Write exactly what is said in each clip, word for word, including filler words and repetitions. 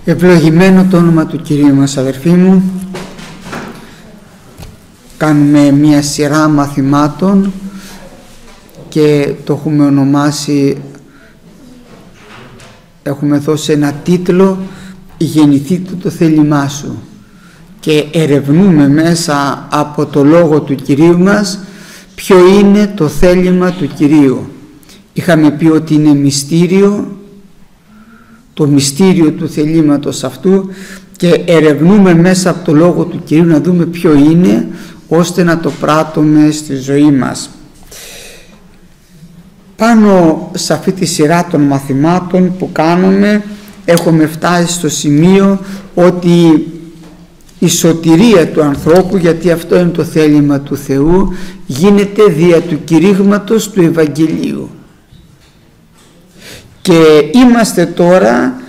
Ευλογημένο το όνομα του Κυρίου μας, αδερφοί μου. Κάνουμε μία σειρά μαθημάτων και το έχουμε ονομάσει, έχουμε δώσει ένα τίτλο «Γεννηθείτε το θέλημά σου», και ερευνούμε μέσα από το λόγο του Κυρίου μας ποιο είναι το θέλημα του Κυρίου. Είχαμε πει ότι είναι μυστήριο, το μυστήριο του θελήματος αυτού, και ερευνούμε μέσα από το λόγο του Κυρίου να δούμε ποιο είναι, ώστε να το πράττουμε στη ζωή μας. Πάνω σε αυτή τη σειρά των μαθημάτων που κάνουμε έχουμε φτάσει στο σημείο ότι η σωτηρία του ανθρώπου, γιατί αυτό είναι το θέλημα του Θεού, γίνεται δια του κηρύγματος του Ευαγγελίου. Και είμαστε τώρα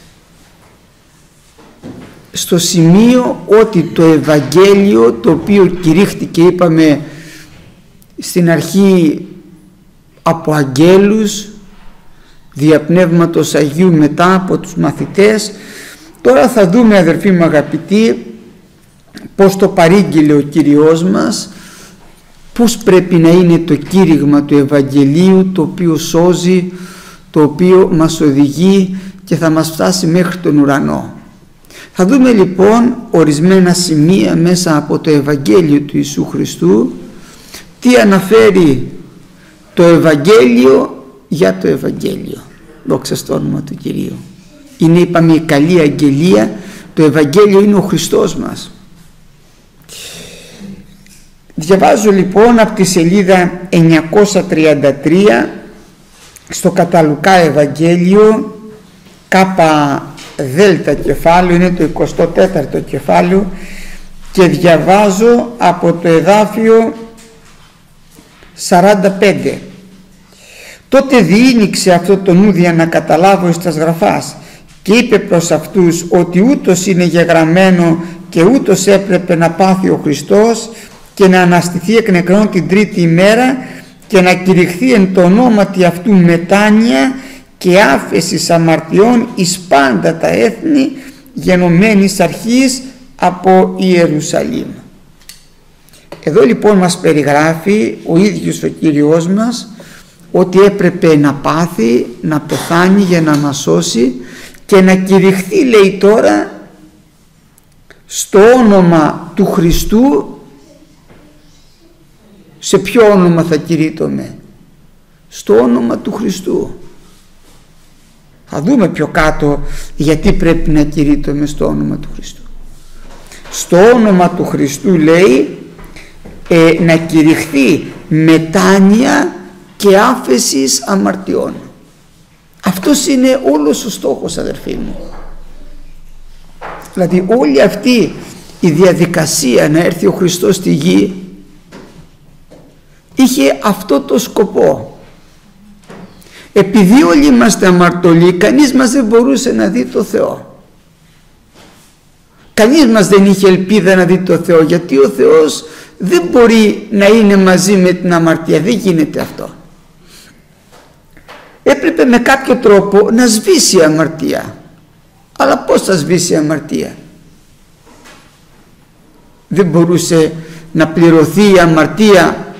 στο σημείο ότι το Ευαγγέλιο, το οποίο κηρύχθηκε, είπαμε στην αρχή, από αγγέλους, δια Πνεύματος Αγίου, μετά από τους μαθητές, τώρα θα δούμε, αδερφοί μου αγαπητοί, πώς το παρήγγειλε ο Κύριος μας, πώς πρέπει να είναι το κήρυγμα του Ευαγγελίου, το οποίο σώζει, το οποίο μας οδηγεί και θα μας φτάσει μέχρι τον ουρανό. Θα δούμε λοιπόν ορισμένα σημεία μέσα από το Ευαγγέλιο του Ιησού Χριστού, τι αναφέρει το Ευαγγέλιο για το Ευαγγέλιο. Δόξα στο όνομα του Κυρίου. Είναι, είπαμε, η καλή αγγελία. Το Ευαγγέλιο είναι ο Χριστός μας. Διαβάζω λοιπόν από τη σελίδα εννιακόσια τριάντα τρία στο κατά Λουκά Ευαγγέλιο, κάπα δέλτα κεφάλαιο, είναι το εικοστό τέταρτο κεφάλαιο, και διαβάζω από το εδάφιο σαράντα πέντε. Τότε διήνυξε αυτό το νου να καταλάβω εις τας γραφάς, και είπε προς αυτούς ότι ούτως είναι γεγραμμένο και ούτως έπρεπε να πάθει ο Χριστός και να αναστηθεί εκ νεκρών την τρίτη ημέρα και να κηρυχθεί εν το ονόματι αυτού μετάνοια και άφεσης αμαρτιών εις πάντα τα έθνη, γενομένης αρχής από Ιερουσαλήμ. Εδώ λοιπόν μας περιγράφει ο ίδιος ο Κύριος μας ότι έπρεπε να πάθει, να πεθάνει για να μας σώσει και να κηρυχθεί, λέει τώρα, στο όνομα του Χριστού. Σε ποιο όνομα θα κηρύττομαι? Στο όνομα του Χριστού. Θα δούμε πιο κάτω γιατί πρέπει να κηρύττομαι στο όνομα του Χριστού. Στο όνομα του Χριστού, λέει, ε, να κηρυχθεί μετάνοια και άφεσης αμαρτιών. Αυτός είναι όλος ο στόχος, αδερφοί μου. Δηλαδή όλη αυτή η διαδικασία να έρθει ο Χριστός στη γη είχε αυτό το σκοπό. Επειδή όλοι είμαστε αμαρτωλοί, κανείς μας δεν μπορούσε να δει το Θεό. Κανείς μας δεν είχε ελπίδα να δει το Θεό, γιατί ο Θεός δεν μπορεί να είναι μαζί με την αμαρτία. Δεν γίνεται αυτό. Έπρεπε με κάποιο τρόπο να σβήσει η αμαρτία. Αλλά πώς θα σβήσει η αμαρτία? Δεν μπορούσε να πληρωθεί η αμαρτία.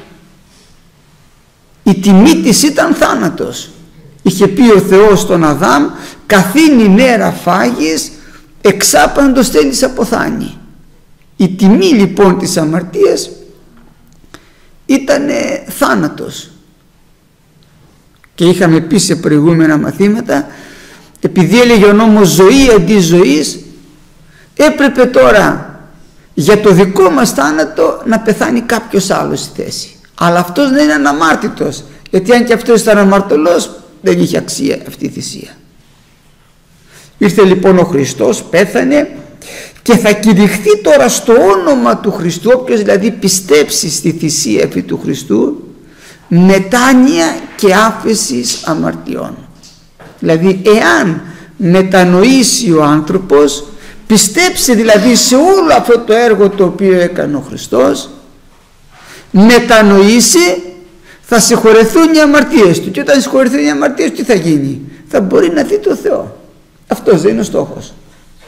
Η τιμή της ήταν θάνατος. Είχε πει ο Θεός στον Αδάμ, καθήν ημέρα φάγεις, εξάπαντος θέλεις αποθάνει. Η τιμή λοιπόν της αμαρτίας ήταν θάνατος. Και είχαμε πει σε προηγούμενα μαθήματα, επειδή έλεγε ο νόμος ζωή αντί ζωής, έπρεπε τώρα για το δικό μας θάνατο να πεθάνει κάποιος άλλος στη θέση. Αλλά αυτός δεν είναι αναμάρτητος, γιατί αν και αυτός ήταν αμαρτωλός, δεν είχε αξία αυτή η θυσία. Ήρθε λοιπόν ο Χριστός, πέθανε, και θα κηρυχθεί τώρα στο όνομα του Χριστού, όποιος δηλαδή πιστέψει στη θυσία αυτή του Χριστού, μετάνοια και άφεσης αμαρτιών. Δηλαδή εάν μετανοήσει ο άνθρωπος, πιστέψει δηλαδή σε όλο αυτό το έργο το οποίο έκανε ο Χριστός, μετανοήσει, θα συγχωρεθούν οι αμαρτίες του, και όταν συγχωρεθούν οι αμαρτίες του, τι θα γίνει? Θα μπορεί να δει το Θεό. Αυτός δεν είναι ο στόχος.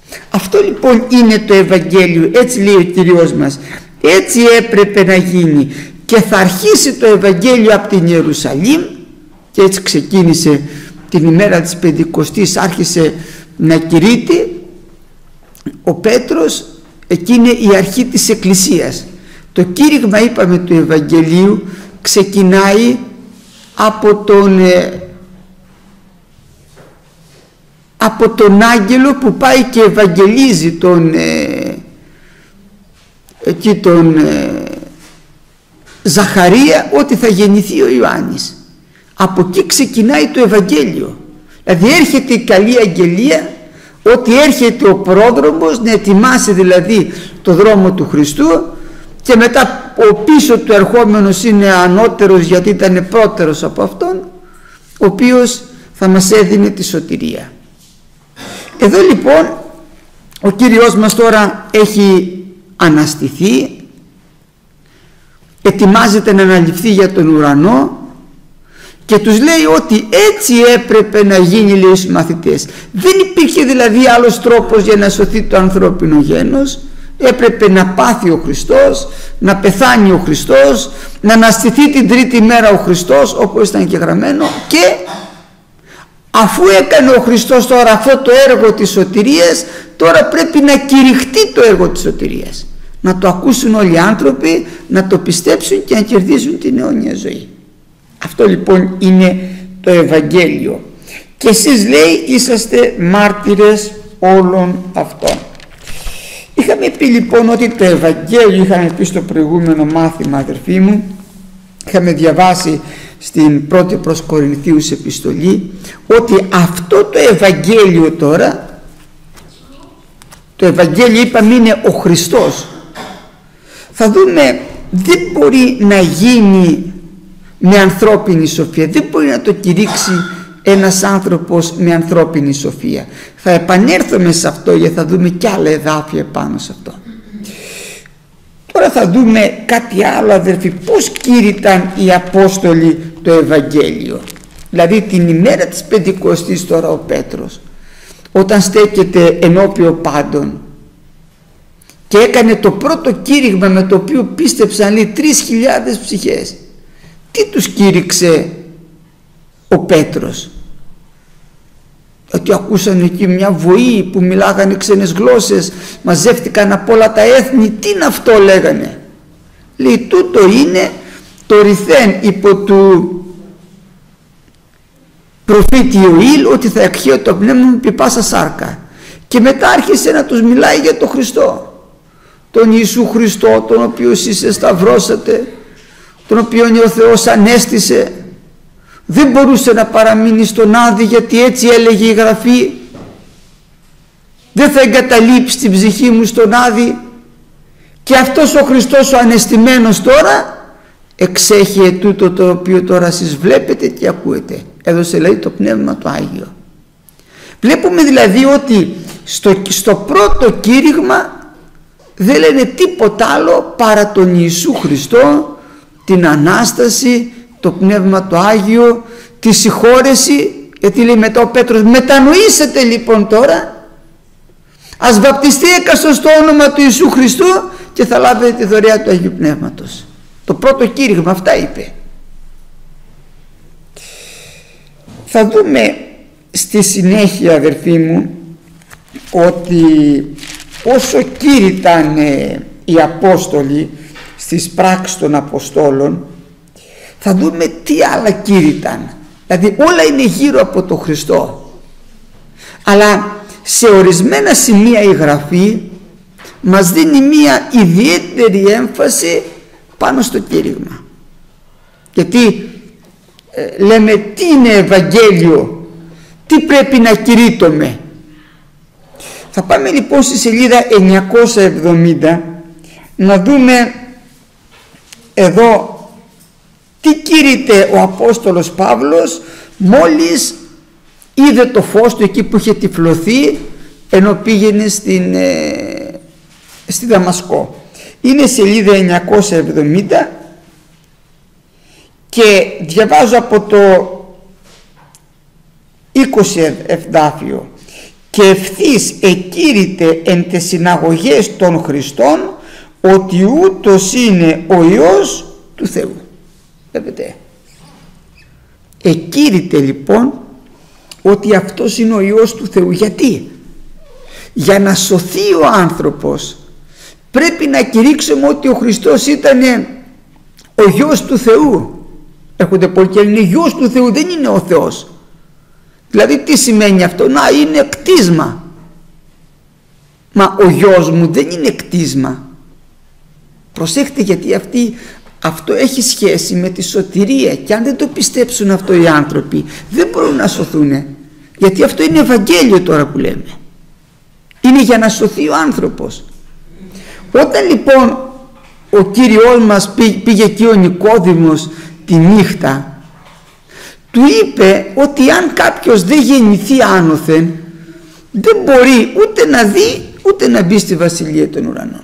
Αυτό λοιπόν είναι το Ευαγγέλιο, έτσι λέει ο Κύριος μας, έτσι έπρεπε να γίνει, και θα αρχίσει το Ευαγγέλιο από την Ιερουσαλήμ, και έτσι ξεκίνησε την ημέρα της Πεντηκοστής, άρχισε να κηρύττει ο Πέτρος. Εκεί είναι η αρχή της Εκκλησίας. Το κήρυγμα, είπαμε, του Ευαγγελίου ξεκινάει από τον από τον άγγελο που πάει και ευαγγελίζει τον εκεί τον Ζαχαρία ότι θα γεννηθεί ο Ιωάννης. Από εκεί ξεκινάει το Ευαγγέλιο. Δηλαδή έρχεται η καλή αγγελία ότι έρχεται ο πρόδρομος να ετοιμάσει δηλαδή το δρόμο του Χριστού, και μετά ο πίσω του ερχόμενος είναι ανώτερος γιατί ήταν πρώτερος από αυτόν, ο οποίος θα μας έδινε τη σωτηρία. Εδώ λοιπόν ο Κύριος μας τώρα έχει αναστηθεί, ετοιμάζεται να αναλυφθεί για τον ουρανό, και τους λέει ότι έτσι έπρεπε να γίνει, λέει, στους μαθητές. Δεν υπήρχε δηλαδή άλλος τρόπος για να σωθεί το ανθρώπινο γένος. Έπρεπε να πάθει ο Χριστός, να πεθάνει ο Χριστός, να αναστηθεί την τρίτη μέρα ο Χριστός, όπως ήταν και γραμμένο, και αφού έκανε ο Χριστός τώρα αυτό το έργο της σωτηρίας, τώρα πρέπει να κηρυχτεί το έργο της σωτηρίας, να το ακούσουν όλοι οι άνθρωποι, να το πιστέψουν και να κερδίσουν την αιώνια ζωή. Αυτό λοιπόν είναι το Ευαγγέλιο, και εσείς, λέει, είσαστε μάρτυρες όλων αυτών. Είχαμε πει λοιπόν ότι το Ευαγγέλιο, είχαμε πει στο προηγούμενο μάθημα, αδερφοί μου, είχαμε διαβάσει στην πρώτη προς Κορινθίους επιστολή, ότι αυτό το Ευαγγέλιο τώρα, το Ευαγγέλιο είπαμε είναι ο Χριστός. Θα δούμε, δεν μπορεί να γίνει με ανθρώπινη σοφία, δεν μπορεί να το κηρύξει ένας άνθρωπος με ανθρώπινη σοφία. Θα επανέλθουμε σε αυτό, γιατί θα δούμε κι άλλα εδάφια πάνω σε αυτό. Τώρα θα δούμε κάτι άλλο, αδερφοί, πώς κήρυταν οι Απόστολοι το Ευαγγέλιο. Δηλαδή την ημέρα της Πεντηκοστής τώρα ο Πέτρος, όταν στέκεται ενώπιον πάντων και έκανε το πρώτο κήρυγμα με το οποίο πίστεψαν, λέει, τρεις χιλιάδες ψυχές. Τι τους κήρυξε ο Πέτρος? Ότι ακούσαν εκεί μια βοή που μιλάγανε ξένες γλώσσες, μαζεύτηκαν από όλα τα έθνη. Τι είναι αυτό, λέγανε? Λέει, τούτο είναι το ρηθέν υπό του προφήτη Ιωήλ, ότι θα εκχέω το πνεύμα μου επί πάσα σάρκα. Και μετά άρχισε να τους μιλάει για τον Χριστό, τον Ιησού Χριστό, τον οποίο εσείς σταυρώσατε, τον οποίο ο Θεός ανέστησε. Δεν μπορούσε να παραμείνει στον Άδη, γιατί έτσι έλεγε η Γραφή, δεν θα εγκαταλείψει την ψυχή μου στον Άδη. Και αυτός ο Χριστός ο ανεστημένος τώρα εξέχει ετούτο το οποίο τώρα εσείς βλέπετε και ακούετε. Έδωσε, λέει, το Πνεύμα το Άγιο. Βλέπουμε δηλαδή ότι στο, στο πρώτο κήρυγμα δεν λένε τίποτα άλλο παρά τον Ιησού Χριστό, την Ανάσταση, το Πνεύμα το Άγιο, τη συγχώρεση. Γιατί λέει μετά ο Πέτρος, μετανοήσετε λοιπόν τώρα, ας βαπτιστεί έκαστος στο όνομα του Ιησού Χριστού και θα λάβετε τη δωρεά του Αγίου Πνεύματος. Το πρώτο κήρυγμα αυτά είπε. Θα δούμε στη συνέχεια, αδερφοί μου, ότι όσο κήρυταν οι Απόστολοι στις πράξεις των Αποστόλων, θα δούμε τι άλλα κήρυταν. Δηλαδή όλα είναι γύρω από τον Χριστό, αλλά σε ορισμένα σημεία η Γραφή μας δίνει μία ιδιαίτερη έμφαση πάνω στο κήρυγμα. Γιατί ε, λέμε τι είναι Ευαγγέλιο, τι πρέπει να κηρύττουμε. Θα πάμε λοιπόν στη σελίδα εννιακόσια εβδομήντα να δούμε εδώ τι κήρυτε ο Απόστολος Παύλος μόλις είδε το φως του εκεί που είχε τυφλωθεί ενώ πήγαινε στην, ε, στη Δαμασκό. Είναι σελίδα εννιακόσια εβδομήντα και διαβάζω από το είκοσι εδάφιο. και ευθύς εκήρυτε εν τες συναγωγές των Χριστών ότι ούτως είναι ο Υιός του Θεού. Βλέπετε, εκήρυτε λοιπόν ότι αυτός είναι ο Υιός του Θεού. Γιατί? Για να σωθεί ο άνθρωπος πρέπει να κηρύξουμε ότι ο Χριστός ήταν ο Υιός του Θεού. Έρχονται πολλοί και λένε Υιός του Θεού, δεν είναι ο Θεός. Δηλαδή τι σημαίνει αυτό? Να, είναι κτίσμα. Μα ο γιος μου δεν είναι κτίσμα. Προσέχτε, γιατί αυτή, αυτό έχει σχέση με τη σωτηρία, και αν δεν το πιστέψουν αυτό οι άνθρωποι δεν μπορούν να σωθούν, γιατί αυτό είναι Ευαγγέλιο τώρα που λέμε. Είναι για να σωθεί ο άνθρωπος. Όταν λοιπόν ο Κύριος μας πήγε εκεί ο Νικόδημος τη νύχτα, του είπε ότι αν κάποιος δεν γεννηθεί άνωθεν δεν μπορεί ούτε να δει ούτε να μπει στη Βασιλεία των Ουρανών.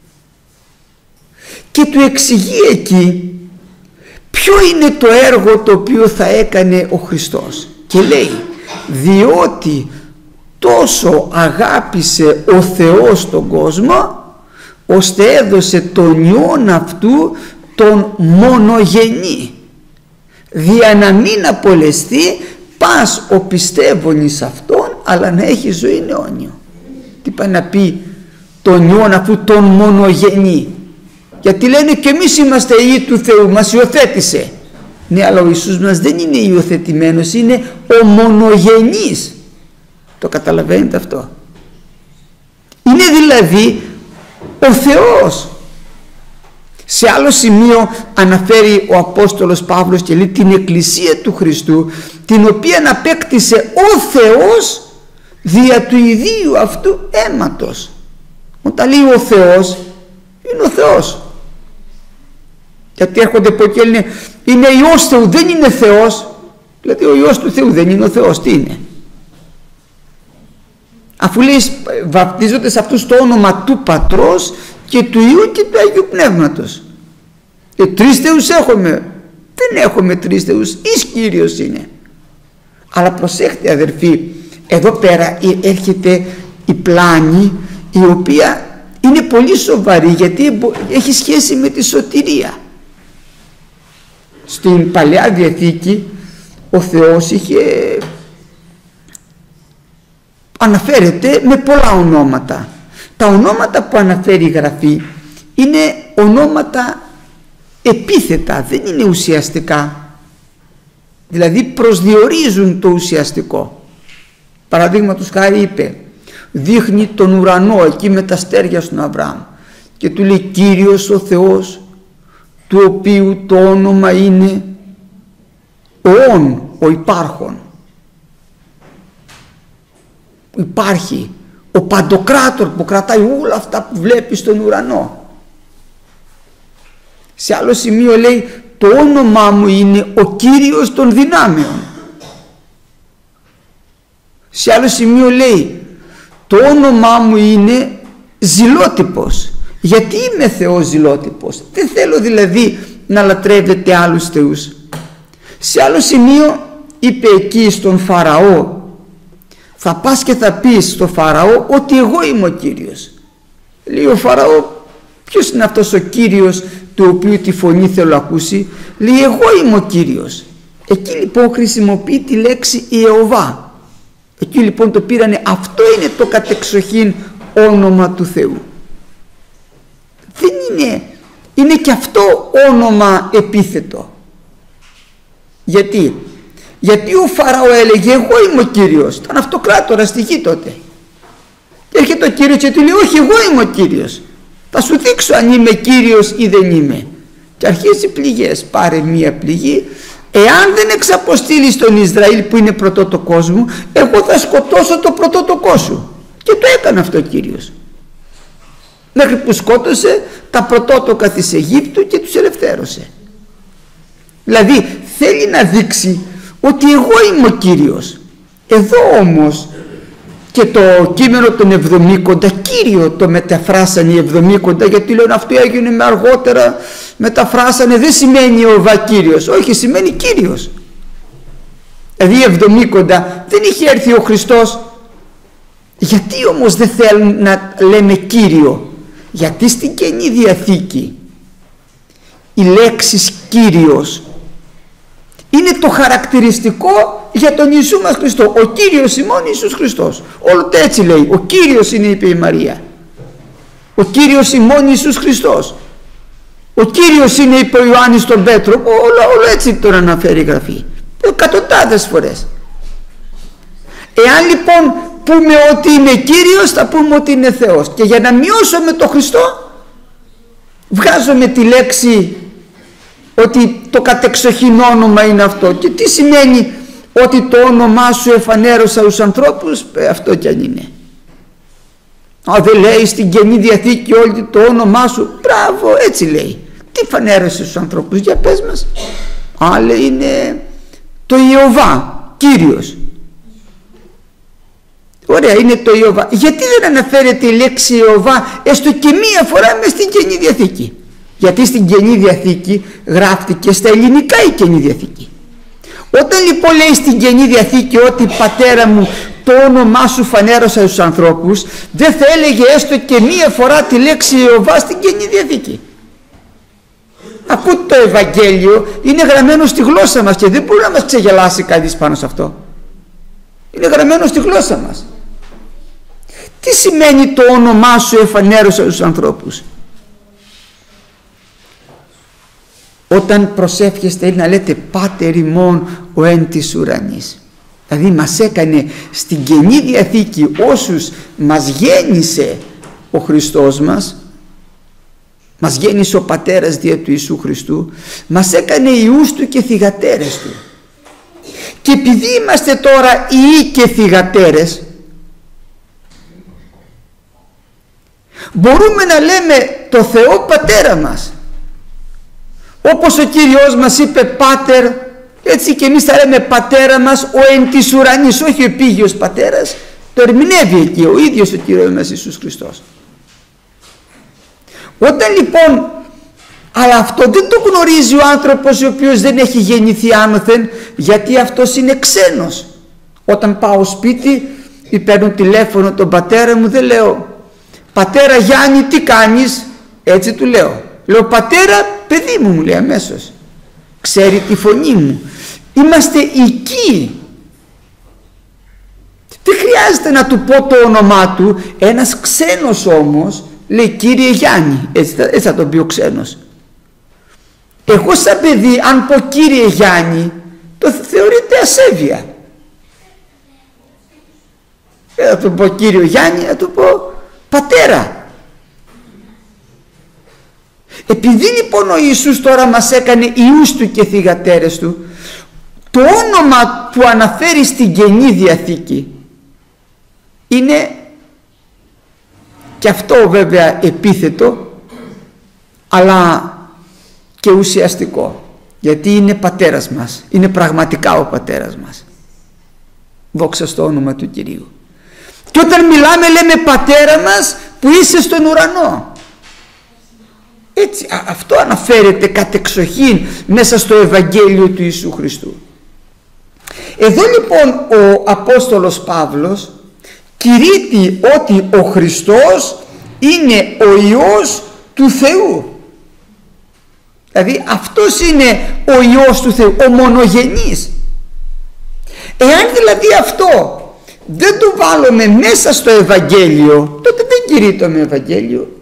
Και του εξηγεί εκεί ποιο είναι το έργο το οποίο θα έκανε ο Χριστός, και λέει διότι τόσο αγάπησε ο Θεός τον κόσμο ώστε έδωσε τον Υιόν αυτού τον μονογενή, δια να μην απολεστεί πας ο πιστεύων εις αυτόν, αλλά να έχει ζωή αιώνιο. Τι πάει να πει τον Υιόν αυτού τον μονογενή? Γιατί λένε και εμείς είμαστε ιοί του Θεού, μας υιοθέτησε. Ναι, αλλά ο Ιησούς μας δεν είναι υιοθετημένος, είναι ο μονογενής. Το καταλαβαίνετε αυτό? Είναι δηλαδή ο Θεός. Σε άλλο σημείο αναφέρει ο Απόστολος Παύλος και λέει την Εκκλησία του Χριστού, την οποία απέκτησε ο Θεός δια του ιδίου αυτού αίματος. Όταν λέει ο Θεός, είναι ο Θεός. Γιατί έρχονται από εκεί και λένε είναι Υιός Θεού, δεν είναι Θεός. Δηλαδή ο Υιός του Θεού δεν είναι ο Θεός, τι είναι? Αφού λέει βαπτίζονται σε αυτούς το όνομα του Πατρός και του Υιού και του Αγίου Πνεύματος. Ε, τρεις θεούς έχουμε? Δεν έχουμε τρεις θεούς, εις Κύριος είναι. Αλλά προσέχτε αδερφοί, εδώ πέρα έρχεται η πλάνη η οποία είναι πολύ σοβαρή, γιατί έχει σχέση με τη σωτηρία. Στην Παλαιά Διαθήκη ο Θεός είχε αναφέρεται με πολλά ονόματα. Τα ονόματα που αναφέρει η Γραφή είναι ονόματα επίθετα, δεν είναι ουσιαστικά, δηλαδή προσδιορίζουν το ουσιαστικό. Παραδείγματος χάρη είπε, δείχνει τον ουρανό εκεί με τα αστέρια στον Αβραάμ και του λέει Κύριος ο Θεός, του οποίου το όνομα είναι ο όν, ο υπάρχον. Υπάρχει ο Παντοκράτορ που κρατάει όλα αυτά που βλέπει στον ουρανό. Σε άλλο σημείο λέει το όνομά μου είναι ο Κύριος των δυνάμεων. Σε άλλο σημείο λέει το όνομά μου είναι ζηλότυπος. Γιατί είμαι Θεός ζηλότυπος? Δεν θέλω δηλαδή να λατρεύετε άλλους θεούς. Σε άλλο σημείο είπε εκεί στον Φαραώ, θα πας και θα πεις στο Φαραώ ότι εγώ είμαι ο Κύριος. Λέει ο Φαραώ, ποιος είναι αυτός ο Κύριος του οποίου τη φωνή θέλω να ακούσει? Λέει εγώ είμαι ο Κύριος. Εκεί λοιπόν χρησιμοποιεί τη λέξη Ιεωβά. Εκεί λοιπόν το πήρανε, αυτό είναι το κατεξοχήν όνομα του Θεού. Δεν είναι, είναι και αυτό όνομα επίθετο. Γιατί? Γιατί ο Φαραώ έλεγε εγώ είμαι ο Κύριος, ήταν αυτοκράτορας στη γη τότε. Και έρχεται ο Κύριος και του λέει όχι, εγώ είμαι ο Κύριος, θα σου δείξω αν είμαι Κύριος ή δεν είμαι. Και αρχίζει πληγές, πάρε μία πληγή, εάν δεν εξαποστείλεις τον Ισραήλ που είναι πρωτότοκός μου, εγώ θα σκοτώσω το πρωτότοκό σου. Και το έκανε αυτό ο Κύριος, μέχρι που σκότωσε τα πρωτότοκα της Αιγύπτου και τους ελευθέρωσε. Δηλαδή θέλει να δείξει ότι εγώ είμαι ο Κύριος. Εδώ όμως και το κείμενο των εβδομήκοντα Κύριο το μεταφράσανε οι εβδομήκοντα, γιατί λένε αυτό έγινε με αργότερα μεταφράσανε, δεν σημαίνει ο Βα Κύριος, όχι, σημαίνει Κύριος. Δηλαδή οι εβδομήκοντα δεν είχε έρθει ο Χριστός Γιατί όμως δεν θέλουν να λέμε Κύριο? Γιατί στην Καινή Διαθήκη η λέξη Κύριος είναι το χαρακτηριστικό για τον Ιησού μας Χριστό. Ο Κύριος ημών Ιησούς Χριστός. Όλο το έτσι λέει. Ο Κύριος είναι, είπε η Μαρία. Ο Κύριος ημών Ιησούς Χριστός. Ο Κύριος είναι, είπε ο Ιωάννης τον Πέτρο. Όλο, όλο έτσι τον αναφέρει η Γραφή. Εκατοντάδες φορές. Εάν λοιπόν πούμε ότι είναι Κύριος, θα πούμε ότι είναι Θεός. Και για να μειώσουμε το Χριστό, βγάζουμε τη λέξη ότι το κατεξοχήν όνομα είναι αυτό. Και τι σημαίνει ότι το όνομά σου εφανέρωσα στους ανθρώπους? Ε, αυτό κι αν είναι. Α, δεν λέει στην Καινή Διαθήκη όλη το όνομά σου? Μπράβο, έτσι λέει. Τι φανέρωσε στους ανθρώπους? Για πες μας. Α, λέει, είναι το Ιωβά, Κύριος. Ωραία, είναι το Ιωβά. Γιατί δεν αναφέρεται η λέξη Ιωβά έστω και μία φορά μες στην Καινή Διαθήκη? Γιατί στην Καινή Διαθήκη γράφτηκε στα ελληνικά η Καινή Διαθήκη. Όταν λοιπόν λέει στην Καινή Διαθήκη ότι πατέρα μου το όνομά σου φανέρωσα στους ανθρώπους, δεν θα έλεγε έστω και μία φορά τη λέξη Ιωβά στην Καινή Διαθήκη? Ακούτε, το Ευαγγέλιο είναι γραμμένο στη γλώσσα μας και δεν μπορεί να μας ξεγελάσει κανείς πάνω σε αυτό. Είναι γραμμένο στη γλώσσα μας. Τι σημαίνει το όνομά σου εφανέρωσα στους ανθρώπους? Όταν προσεύχεστε να λέτε Πάτερ ημών ο εν της ουρανής. Δηλαδή μας έκανε στην Καινή Διαθήκη, όσους μας γέννησε ο Χριστός μας, μας γέννησε ο Πατέρας δια του Ιησού Χριστού, μας έκανε ιούς του και θυγατέρες του. Και επειδή είμαστε τώρα ιοί και θυγατέρες, μπορούμε να λέμε το Θεό Πατέρα μας. Όπως ο Κύριος μας είπε Πάτερ, έτσι και εμείς θα λέμε Πατέρα μας ο εν της ουρανής, όχι ο επίγειος Πατέρας. Το ερμηνεύει εκεί ο ίδιος ο Κύριος μας Ιησούς Χριστός. Όταν λοιπόν, αλλά αυτό δεν το γνωρίζει ο άνθρωπος ο οποίος δεν έχει γεννηθεί άνωθεν, γιατί αυτός είναι ξένος. Όταν πάω σπίτι ή παίρνω τηλέφωνο τον πατέρα μου, δεν λέω Πατέρα Γιάννη τι κάνεις? Έτσι του λέω. Λέω πατέρα παιδί μου, μου λέει αμέσως. Ξέρει τη φωνή μου. Είμαστε οικοί. Δεν χρειάζεται να του πω το όνομά του. Ένας ξένος όμως λέει Κύριε Γιάννη, έτσι θα, έτσι θα τον πει ο ξένος. Εγώ σαν παιδί αν πω Κύριε Γιάννη, το θεωρείται ασέβεια. Δεν θα του πω Κύριο Γιάννη, θα του πω πατέρα. Επειδή λοιπόν ο Ιησούς τώρα μας έκανε ιούς του και θυγατέρες του, το όνομα που αναφέρει στην Καινή Διαθήκη είναι και αυτό βέβαια επίθετο, αλλά και ουσιαστικό, γιατί είναι πατέρας μας, είναι πραγματικά ο πατέρας μας. Δόξα στο όνομα του Κυρίου. Και όταν μιλάμε λέμε πατέρα μας που είσαι στον ουρανό. Έτσι, α, αυτό αναφέρεται κατεξοχήν μέσα στο Ευαγγέλιο του Ιησού Χριστού. Εδώ λοιπόν ο Απόστολος Παύλος κηρύττει ότι ο Χριστός είναι ο Υιός του Θεού. Δηλαδή αυτός είναι ο Υιός του Θεού, ο μονογενής. Εάν δηλαδή αυτό δεν το βάλουμε μέσα στο Ευαγγέλιο, τότε δεν κηρύττουμε Ευαγγέλιο.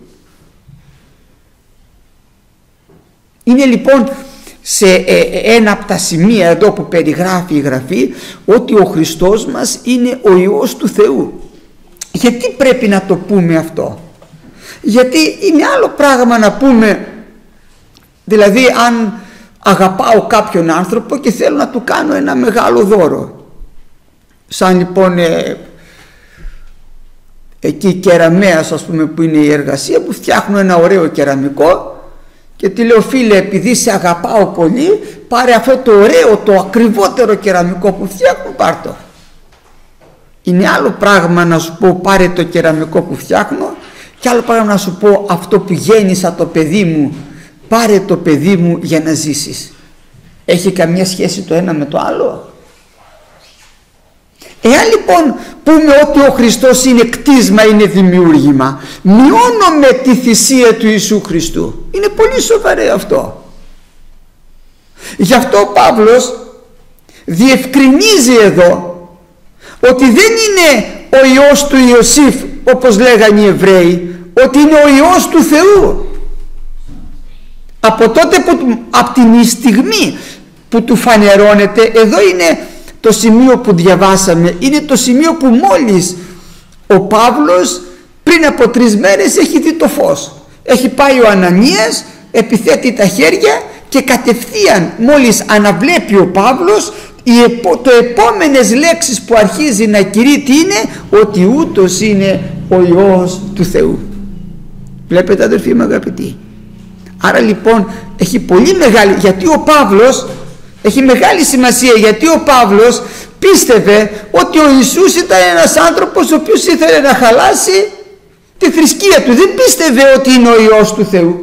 Είναι λοιπόν σε ένα από τα σημεία εδώ που περιγράφει η Γραφή ότι ο Χριστός μας είναι ο Υιός του Θεού. Γιατί πρέπει να το πούμε αυτό? Γιατί είναι άλλο πράγμα να πούμε, δηλαδή αν αγαπάω κάποιον άνθρωπο και θέλω να του κάνω ένα μεγάλο δώρο, σαν λοιπόν ε, εκεί κεραμέας ας πούμε που είναι η εργασία, που φτιάχνω ένα ωραίο κεραμικό και τη λέω φίλε επειδή σε αγαπάω πολύ, πάρε αυτό το ωραίο, το ακριβότερο κεραμικό που φτιάχνω, πάρ' το. Είναι άλλο πράγμα να σου πω πάρε το κεραμικό που φτιάχνω και άλλο πράγμα να σου πω αυτό που γέννησα το παιδί μου, πάρε το παιδί μου για να ζήσεις. Έχει καμία σχέση το ένα με το άλλο? Εάν λοιπόν πούμε ότι ο Χριστός είναι κτίσμα, είναι δημιούργημα, μειώνουμε τη θυσία του Ιησού Χριστού. Είναι πολύ σοβαρό αυτό. Γι' αυτό ο Παύλος διευκρινίζει εδώ ότι δεν είναι ο Υιός του Ιωσήφ όπως λέγανε οι Εβραίοι, ότι είναι ο Υιός του Θεού. Από τότε που, από την στιγμή που του φανερώνεται, εδώ είναι το σημείο που διαβάσαμε, είναι το σημείο που μόλις ο Παύλος πριν από τρεις μέρες έχει δει το φως. Έχει πάει ο Ανανίας, επιθέτει τα χέρια και κατευθείαν μόλις αναβλέπει ο Παύλος, το επόμενες λέξεις που αρχίζει να κηρύττει είναι ότι ούτως είναι ο Υιός του Θεού. Βλέπετε αδελφοί μου αγαπητοί? Άρα λοιπόν έχει πολύ μεγάλη, γιατί ο Παύλος έχει μεγάλη σημασία, γιατί ο Παύλος πίστευε ότι ο Ιησούς ήταν ένας άνθρωπος ο οποίος ήθελε να χαλάσει τη θρησκεία του. Δεν πίστευε ότι είναι ο Υιός του Θεού.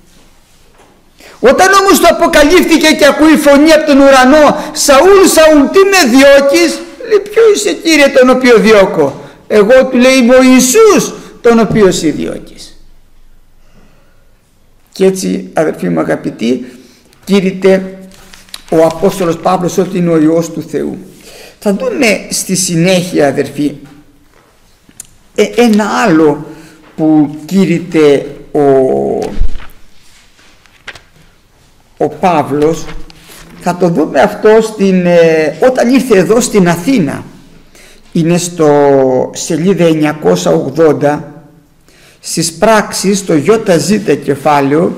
Όταν όμως το αποκαλύφθηκε και ακούει φωνή από τον ουρανό, Σαούλ, Σαούλ, τι με διώκεις? Λέει, ποιο είσαι Κύριε τον οποίο διώκω? Εγώ, του λέει, είμαι ο Ιησούς τον οποίο εσύ διώκεις. Και έτσι αδελφοί μου αγαπητοί, κήρυται ο Απόστολος Παύλος ότι είναι ο Υιός του Θεού. Θα δούμε στη συνέχεια αδελφοί ε, ένα άλλο που κήρυται ο, ο Παύλος. Θα το δούμε αυτό στην, ε, όταν ήρθε εδώ στην Αθήνα. Είναι στο σελίδα εννιακόσια ογδόντα στις πράξεις, στο ΙΖ κεφάλαιο,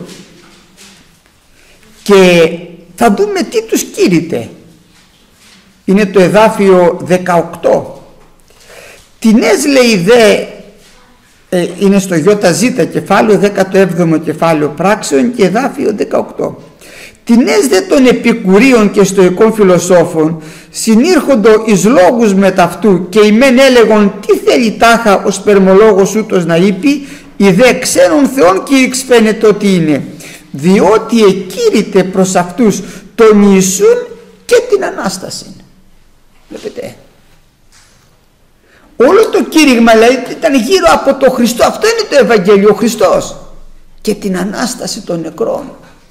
και θα δούμε τι τους κήρυτε. Είναι το εδάφιο δεκαοκτώ. Τινές λέει δε, ε, είναι στο ΙΖ κεφάλαιο, δέκατο έβδομο κεφάλαιο πράξεων και εδάφιο δεκαοκτώ. Τινές δε των επικουρίων και στοικών φιλοσόφων συνήρχοντο εις λόγους με ταυτού, και ημέν έλεγον τι θέλει τάχα ο σπερμολόγος ούτως να είπε, οι δε ξένων θεών κήρυξ φαίνεται ότι είναι, διότι εκήρυτε προς αυτούς τον Ιησούν και την Ανάσταση. Βλέπετε, όλο το κήρυγμα λέει ήταν γύρω από το Χριστό. Αυτό είναι το Ευαγγέλιο, ο Χριστός και την Ανάσταση των νεκρών.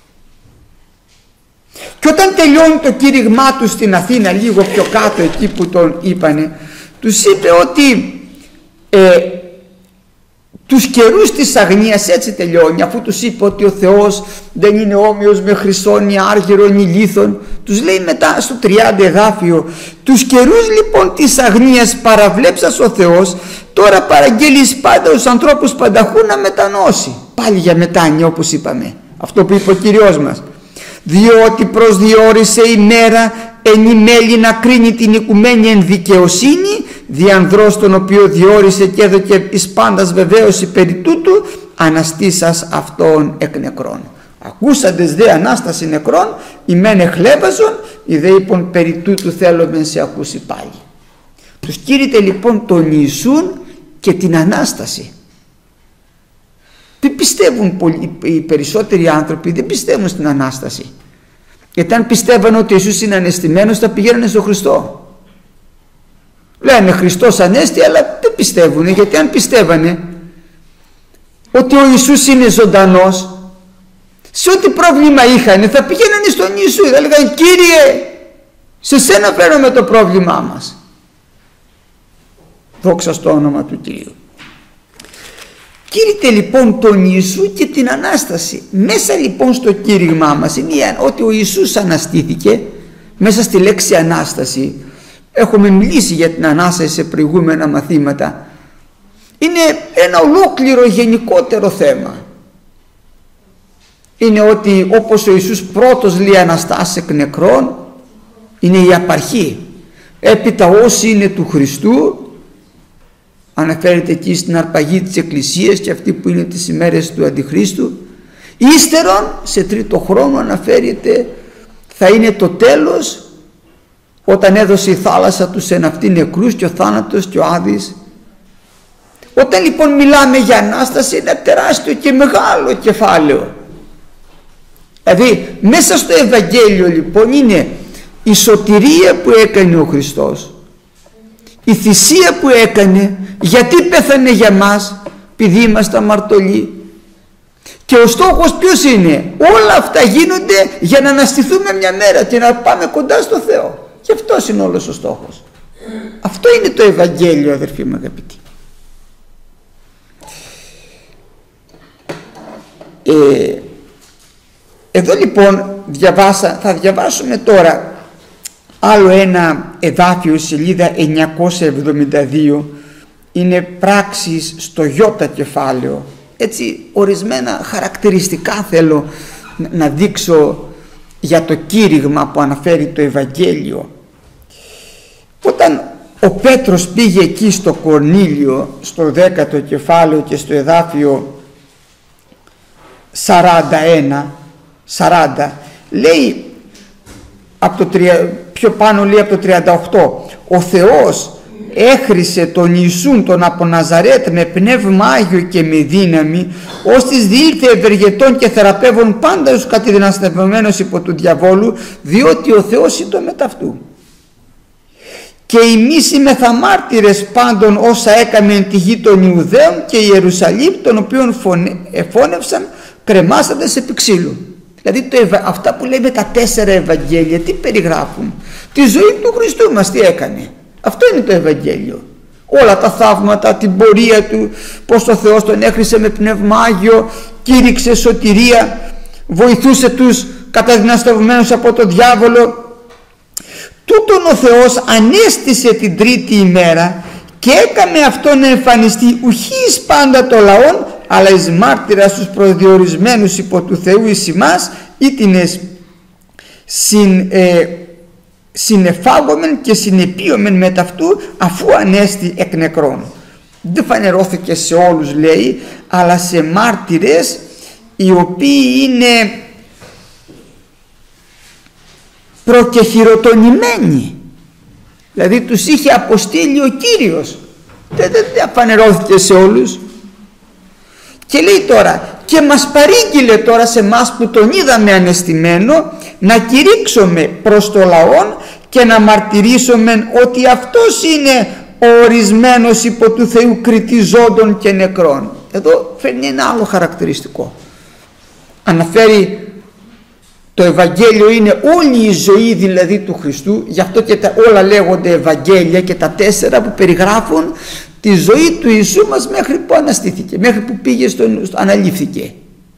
Και όταν τελειώνει το κήρυγμά του στην Αθήνα, λίγο πιο κάτω εκεί που τον είπανε, τους είπε ότι ε, τους καιρούς της αγνίας, έτσι τελειώνει, αφού τους είπε ότι ο Θεός δεν είναι όμοιος με χρυσόν ή άργυρον ή λίθον, τους λέει μετά στο τριάντα εδάφιο, τους καιρούς λοιπόν της αγνίας παραβλέψας ο Θεός, τώρα παραγγέλεις πάντα τους ανθρώπους πανταχού να μετανώσει. Πάλι για μετάνοια, όπως είπαμε, αυτό που είπε ο Κύριος μας. Διότι προσδιορίσε η μέρα εν η μέλη να κρίνει την οικουμένη εν δικαιοσύνη, διανδρός τον οποίο διόρισε και έδωκε εις πάντας βεβαίωση περί τούτου, αναστήσας αυτόν εκ νεκρών. Ακούσαντες δε Ανάσταση νεκρών, οι μεν εχλέβαζον, οι δε είπον περί τούτου θέλομεν σε ακούσει πάλι. Τους κήρυτε λοιπόν τον Ιησούν και την Ανάσταση. Δεν πιστεύουν πολλοί, οι περισσότεροι άνθρωποι δεν πιστεύουν στην Ανάσταση. Γιατί αν πιστεύαν ότι ο Ιησούς είναι ανεστημένος, θα πηγαίνανε στον Χριστό. Λένε Χριστός ανέστη, αλλά δεν πιστεύουν, γιατί αν πιστεύανε ότι ο Ιησούς είναι ζωντανός, σε ό,τι πρόβλημα είχαν θα πηγαίνανε στον Ιησού, θα λέγανε Κύριε, σε σένα φέρουμε το πρόβλημά μας. Δόξα στο όνομα του Κυρίου. Κήρυτε λοιπόν τον Ιησού και την Ανάσταση. Μέσα λοιπόν στο κήρυγμά μας είναι ότι ο Ιησούς αναστήθηκε. Μέσα στη λέξη Ανάσταση, έχουμε μιλήσει για την Ανάσταση σε προηγούμενα μαθήματα, είναι ένα ολόκληρο γενικότερο θέμα. Είναι ότι όπως ο Ιησούς πρώτος λέει αναστάσει εκ νεκρών, είναι η απαρχή. Έπειτα όσοι είναι του Χριστού, αναφέρεται εκεί στην αρπαγή της Εκκλησίας και αυτή που είναι τις ημέρες του Αντιχρίστου. Ύστερον, σε τρίτο χρόνο αναφέρεται, θα είναι το τέλος, όταν έδωσε η θάλασσα τους εν αυτοί νεκρούς και ο θάνατος και ο Άδης. Όταν λοιπόν μιλάμε για Ανάσταση, είναι τεράστιο και μεγάλο κεφάλαιο. Δηλαδή μέσα στο Ευαγγέλιο λοιπόν είναι η σωτηρία που έκανε ο Χριστός, η θυσία που έκανε, γιατί πέθανε για μας, επειδή είμαστε αμαρτωλοί. Και ο στόχος ποιος είναι? Όλα αυτά γίνονται για να αναστηθούμε μια μέρα και να πάμε κοντά στο Θεό. Και αυτός είναι όλος ο στόχος. Αυτό είναι το Ευαγγέλιο, αδερφοί μου αγαπητοί. Ε, εδώ λοιπόν διαβάσα, θα διαβάσουμε τώρα άλλο ένα εδάφιο, σελίδα εννιακόσια εβδομήντα δύο, είναι πράξεις στο γιώτα κεφάλαιο. Έτσι ορισμένα χαρακτηριστικά θέλω να δείξω για το κήρυγμα που αναφέρει το Ευαγγέλιο. Όταν ο Πέτρος πήγε εκεί στο Κορνήλιο, στο δέκατο κεφάλαιο και στο εδάφιο σαράντα ένα, σαράντα, λέει από το, πιο πάνω λέει από το τριάντα οκτώ, ο Θεός έχρισε τον Ιησούν τον από Ναζαρέτ με πνεύμα Άγιο και με δύναμη, ώστις διήλθε ευεργετών και θεραπεύων πάντα τους κατεδυναστευμένους υπό του διαβόλου, διότι ο Θεός είναι το μεταυτού. Και εμείς είμεθα μάρτυρες πάντων όσα έκαμε εν τη γη των Ιουδαίων και Ιερουσαλήμ, των οποίων εφώνευσαν κρεμάσαντες επί ξύλου. Δηλαδή το, αυτά που λέμε τα τέσσερα Ευαγγέλια τι περιγράφουν? Τη ζωή του Χριστού μας τι έκανε. Αυτό είναι το Ευαγγέλιο. Όλα τα θαύματα, την πορεία του, πως ο Θεός τον έχρισε με πνεύμα Άγιο, κήρυξε σωτηρία, βοηθούσε τους καταδυναστευμένους από τον διάβολο. Τούτον ο Θεός ανέστησε την τρίτη ημέρα και έκαμε αυτό να εμφανιστεί ουχή εις πάντα το λαόν, αλλά εις μάρτυρα στους προδιορισμένους υπό του Θεού εις ημάς, ήτινες συν, ε, συνεφάγομεν και συνεπίομεν με ταυτού, αφού ανέστη εκ νεκρών. Δεν φανερώθηκε σε όλους, λέει, αλλά σε μάρτυρες οι οποίοι είναι προκεχειροτονημένοι, δηλαδή τους είχε αποστείλει ο Κύριος. Δεν, δεν, δεν φανερώθηκε σε όλους. Και λέει τώρα, και μας παρήγγειλε τώρα σε μας που τον είδαμε ανεστημένο, να κηρύξουμε προς το λαόν και να μαρτυρήσουμε ότι αυτός είναι ο ορισμένος υπό του Θεού κριτής ζώντων και νεκρών. Εδώ φέρνει ένα άλλο χαρακτηριστικό. Αναφέρει το Ευαγγέλιο είναι όλη η ζωή δηλαδή του Χριστού, γι' αυτό και τα, όλα λέγονται Ευαγγέλια και τα τέσσερα που περιγράφουν τη ζωή του Ιησού μας μέχρι που αναστήθηκε, μέχρι που πήγε στον, στο, αναλήφθηκε.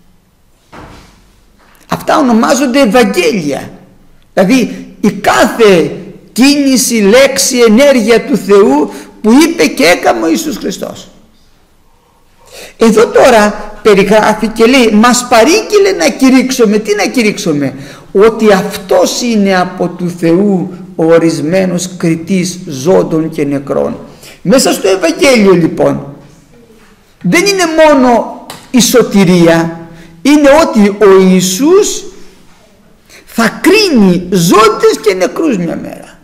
Αυτά ονομάζονται Ευαγγέλια. Δηλαδή η κάθε κίνηση, λέξη, ενέργεια του Θεού που είπε και έκαμε ο Ιησούς Χριστός. Εδώ τώρα περιγράφει και λέει, μας παρήγγειλε να κηρύξουμε. Τι να κηρύξουμε? Ότι αυτός είναι από του Θεού ο ορισμένος κριτής ζώντων και νεκρών. Μέσα στο Ευαγγέλιο λοιπόν δεν είναι μόνο η σωτηρία, είναι ότι ο Ιησούς θα κρίνει ζώντες και νεκρούς μια μέρα.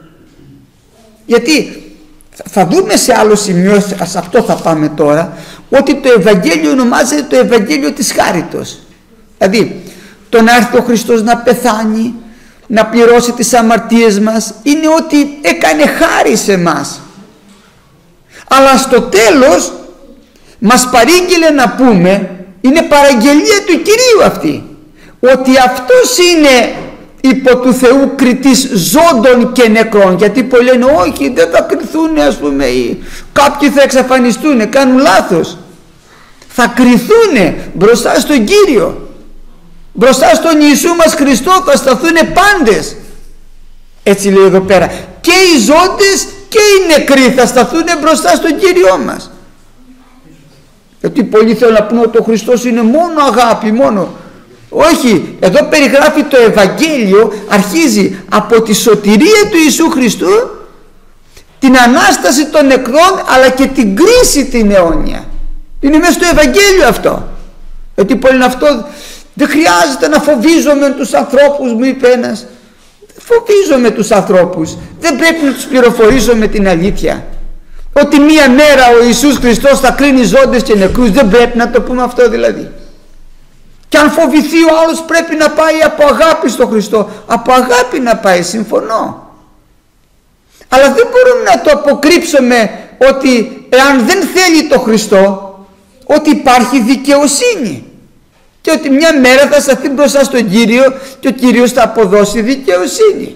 Γιατί θα δούμε σε άλλο σημείο, σε αυτό θα πάμε τώρα, ότι το Ευαγγέλιο ονομάζεται το Ευαγγέλιο της χάριτος. Δηλαδή το να έρθει ο Χριστός να πεθάνει, να πληρώσει τις αμαρτίες μας, είναι ότι έκανε χάρη σε μας. Αλλά στο τέλος μας παρήγγειλε να πούμε, είναι παραγγελία του Κυρίου αυτή, ότι αυτός είναι υπό του Θεού κριτής ζώντων και νεκρών. Γιατί πολλοί λένε όχι, δεν θα κριθούν, ας πούμε, ή κάποιοι θα εξαφανιστούν, κάνουν λάθος. Θα κριθούν μπροστά στον Κύριο, μπροστά στον Ιησού μας Χριστό θα σταθούν πάντες. Έτσι λέει εδώ πέρα, και οι ζώντες και οι νεκροί θα σταθούν μπροστά στον Κύριό μας. Γιατί πολλοί θέλουν να πούνε ότι ο Χριστός είναι μόνο αγάπη, μόνο. Όχι, εδώ περιγράφει το Ευαγγέλιο, αρχίζει από τη σωτηρία του Ιησού Χριστού, την Ανάσταση των νεκρών, αλλά και την κρίση την αιώνια. Είναι μέσα στο Ευαγγέλιο αυτό. Γιατί πολλοί αυτό δεν χρειάζεται να φοβίζομαι τους ανθρώπους, μου είπε ένας. Φοβίζομαι τους ανθρώπους, δεν πρέπει να τους πληροφορήσω με την αλήθεια. Ότι μία μέρα ο Ιησούς Χριστός θα κρίνει ζώντες και νεκρούς, δεν πρέπει να το πούμε αυτό δηλαδή. Και αν φοβηθεί ο άλλος πρέπει να πάει από αγάπη στο Χριστό. Από αγάπη να πάει, συμφωνώ. Αλλά δεν μπορούμε να το αποκρύψουμε ότι εάν δεν θέλει το Χριστό, ότι υπάρχει δικαιοσύνη και ότι μια μέρα θα σταθεί μπροστά στον Κύριο και ο Κύριος θα αποδώσει δικαιοσύνη.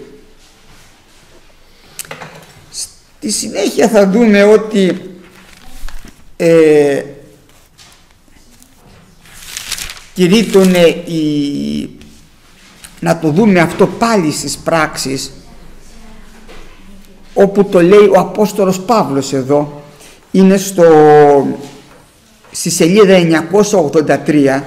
Στη συνέχεια θα δούμε ότι ε, κηρύττωνε η, να το δούμε αυτό πάλι στις πράξεις, όπου το λέει ο Απόστολος Παύλος εδώ, είναι στο, στη σελίδα εννιακόσια ογδόντα τρία,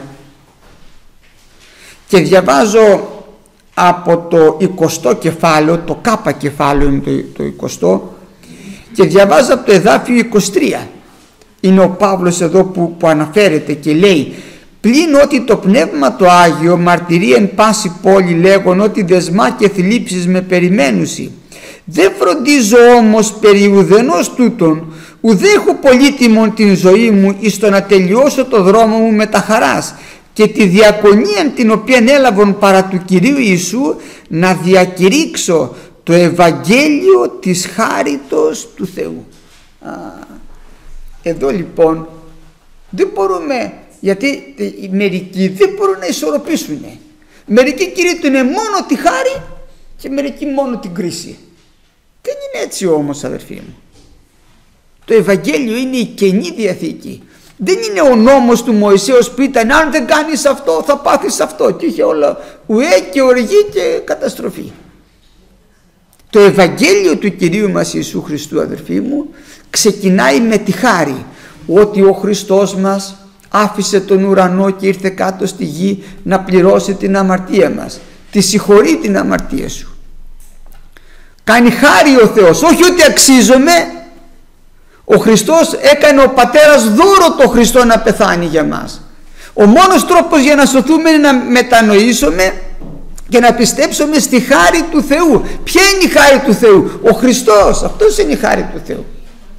και διαβάζω από το εικοστό κεφάλαιο, το κάπα κεφάλαιο είναι το, το εικοστό, και διαβάζω από το εδάφιο είκοσι τρία. Είναι ο Παύλος εδώ που, που αναφέρεται και λέει: «Πλην ότι το Πνεύμα το Άγιο μαρτυρεί εν πάση πόλη λέγον ότι δεσμά και θλίψεις με περιμένουσι. Δεν φροντίζω όμως περί ουδενός τούτον, ουδέ έχω πολύτιμον την ζωή μου εις το να τελειώσω το δρόμο μου με τα χαράς και τη διακονία την οποία έλαβον παρά του Κυρίου Ιησού, να διακηρύξω το Ευαγγέλιο της χάριτος του Θεού». Α, εδώ λοιπόν δεν μπορούμε, γιατί οι μερικοί δεν μπορούν να ισορροπήσουν. Μερικοί κηρύττουν μόνο τη χάρη και μερικοί μόνο την κρίση. Δεν είναι έτσι όμως, αδερφοί μου. Το Ευαγγέλιο είναι η Καινή Διαθήκη. Δεν είναι ο νόμος του Μωυσέως που ήταν αν δεν κάνεις αυτό θα πάθεις αυτό, και είχε όλα ουέ και οργή και καταστροφή. Το Ευαγγέλιο του Κυρίου μας Ιησού Χριστού, αδερφοί μου, ξεκινάει με τη χάρη, ότι ο Χριστός μας άφησε τον ουρανό και ήρθε κάτω στη γη να πληρώσει την αμαρτία μας. Τη συγχωρεί την αμαρτία σου. Κάνει χάρη ο Θεός, όχι ότι αξίζομαι. Ο Χριστός έκανε ο Πατέρας δώρο το Χριστό να πεθάνει για μας. Ο μόνος τρόπος για να σωθούμε είναι να μετανοήσουμε και να πιστέψουμε στη χάρη του Θεού. Ποια είναι η χάρη του Θεού? Ο Χριστός, αυτός είναι η χάρη του Θεού.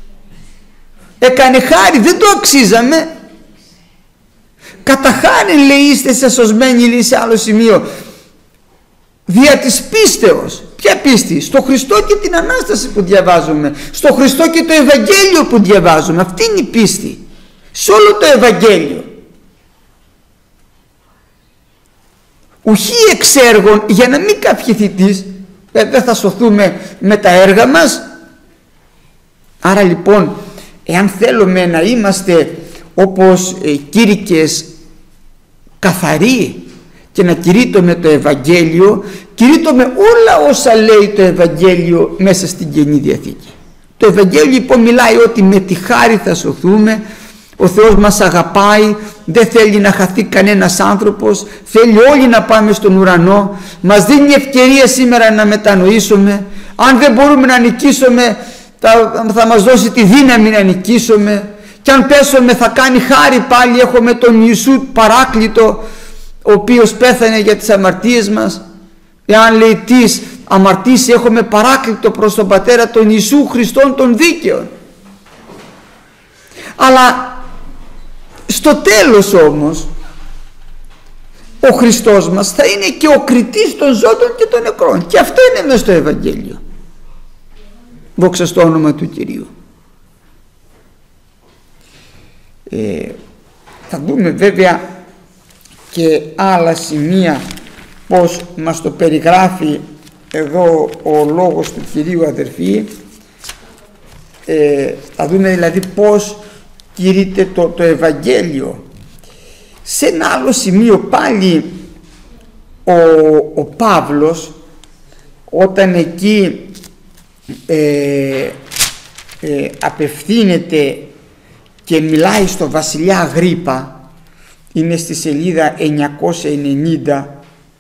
Έκανε χάρη, δεν το αξίζαμε. Κατά χάριν, λέει, είστε σε σωσμένοι, λέει σε άλλο σημείο, δια της πίστεως. Ποια πίστη? Στο Χριστό και την Ανάσταση που διαβάζουμε, στο Χριστό και το Ευαγγέλιο που διαβάζουμε. Αυτή είναι η πίστη, σε όλο το Ευαγγέλιο. Ουχή εξ έργων, για να μην καυχηθείς, δεν θα σωθούμε με τα έργα μας. Άρα λοιπόν, εάν θέλουμε να είμαστε όπως ε, κήρυκες καθαροί και να κηρύττουμε το Ευαγγέλιο, κηρύττουμε όλα όσα λέει το Ευαγγέλιο μέσα στην Καινή Διαθήκη. Το Ευαγγέλιο λοιπόν μιλάει ότι με τη χάρη θα σωθούμε. Ο Θεός μας αγαπάει, δεν θέλει να χαθεί κανένας άνθρωπος, θέλει όλοι να πάμε στον ουρανό. Μας δίνει ευκαιρία σήμερα να μετανοήσουμε. Αν δεν μπορούμε να νικήσουμε, θα, θα μας δώσει τη δύναμη να νικήσουμε. Και αν πέσουμε θα κάνει χάρη πάλι. Έχουμε τον Ιησού Παράκλητο, ο οποίος πέθανε για τις αμαρτίες μας. Εάν λέει τις αμαρτήσει, έχουμε Παράκλητο προς τον Πατέρα, τον Ιησού Χριστόν των δίκαιων. Αλλά στο τέλος όμως ο Χριστός μας θα είναι και ο κριτής των ζώντων και των νεκρών, και αυτό είναι μέσα στο Ευαγγέλιο. Δόξα στο όνομα του Κυρίου. Ε, θα δούμε βέβαια και άλλα σημεία πως μας το περιγράφει εδώ ο λόγος του Κυρίου, αδερφοί. Ε, θα δούμε δηλαδή πως κηρύττεται το, το Ευαγγέλιο. Σε ένα άλλο σημείο πάλι ο, ο Παύλος, όταν εκεί ε, ε, απευθύνεται και μιλάει στο βασιλιά Αγρίππα, είναι στη σελίδα εννιακόσια ενενήντα,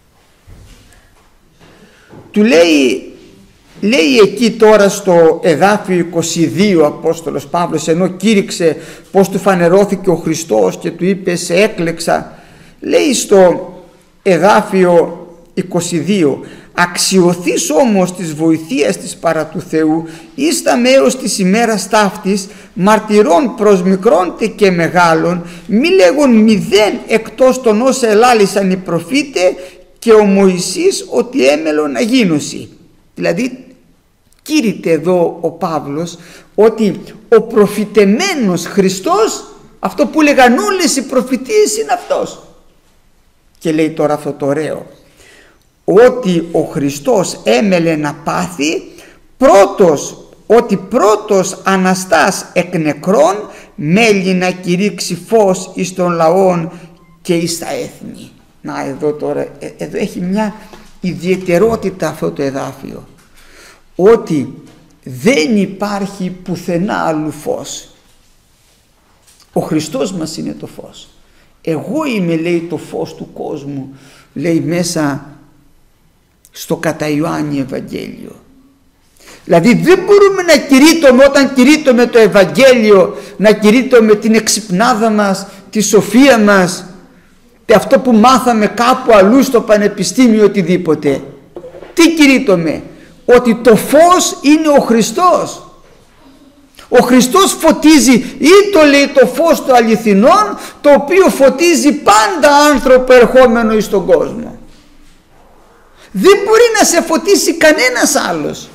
του λέει, λέει εκεί τώρα στο εδάφιο είκοσι δύο, ο Απόστολος Παύλος, ενώ κήρυξε πως του φανερώθηκε ο Χριστός και του είπε σε έκλεξα, λέει στο εδάφιο είκοσι δύο, αξιωθείς όμως της βοηθείας της παρά του Θεού, ίσταμε έως της ημέρας ταύτης μαρτυρών προς μικρόντε και μεγάλων, μη λέγον μηδέν εκτός των όσα ελάλησαν οι προφήτε και ο Μωυσής ότι έμελον να γίνωση. Δηλαδή κήρυται εδώ ο Παύλος ότι ο προφητεμένος Χριστός, αυτό που λέγαν όλες οι προφητείες, είναι αυτός. Και λέει τώρα αυτό το ωραίο, ότι ο Χριστός έμελε να πάθει πρώτος, ότι πρώτος αναστάς εκ νεκρών μέλει να κηρύξει φως εις των λαών και εις τα έθνη. Να, εδώ τώρα, εδώ έχει μια ιδιαιτερότητα αυτό το εδάφιο, ότι δεν υπάρχει πουθενά αλλού φως. Ο Χριστός μας είναι το φως. Εγώ είμαι, λέει, το φως του κόσμου, λέει μέσα στο κατά Ιωάννη Ευαγγέλιο. Δηλαδή δεν μπορούμε να κηρύττουμε, όταν κηρύττουμε το Ευαγγέλιο, να κηρύττουμε την εξυπνάδα μας, τη σοφία μας, αυτό που μάθαμε κάπου αλλού στο πανεπιστήμιο, οτιδήποτε. Τι κηρύττουμε? Ότι το φως είναι ο Χριστός. Ο Χριστός φωτίζει, ή το λέει το φως του αληθινών, το οποίο φωτίζει πάντα άνθρωπο ερχόμενο εις τον κόσμο. Δεν μπορεί να σε φωτίσει κανένας άλλος.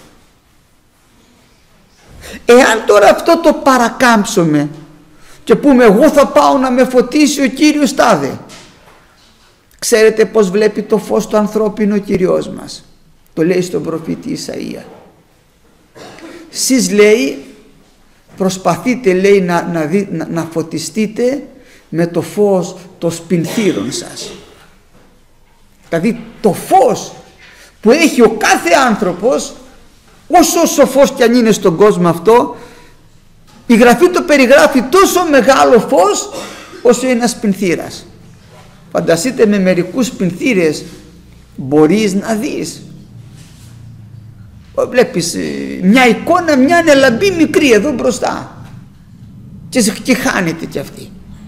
Εάν τώρα αυτό το παρακάμψουμε και πούμε εγώ θα πάω να με φωτίσει ο Κύριος τάδε, ξέρετε πως βλέπει το φως του ανθρώπινου ο Κυριός μας? Το λέει στον προφήτη Ισαΐα. Σεις, λέει, προσπαθείτε, λέει, να, να, δει, να, να φωτιστείτε με το φως των σπινθήρων σας. Δηλαδή το φως που έχει ο κάθε άνθρωπος, όσο σοφός κι αν είναι στον κόσμο αυτό, η Γραφή το περιγράφει τόσο μεγάλο φως όσο ένας σπινθήρας. Φανταστείτε, με μερικούς σπινθήρες μπορείς να δεις, βλέπεις μια εικόνα, μια λαμπή μικρή εδώ μπροστά και, και χάνεται κι αυτή.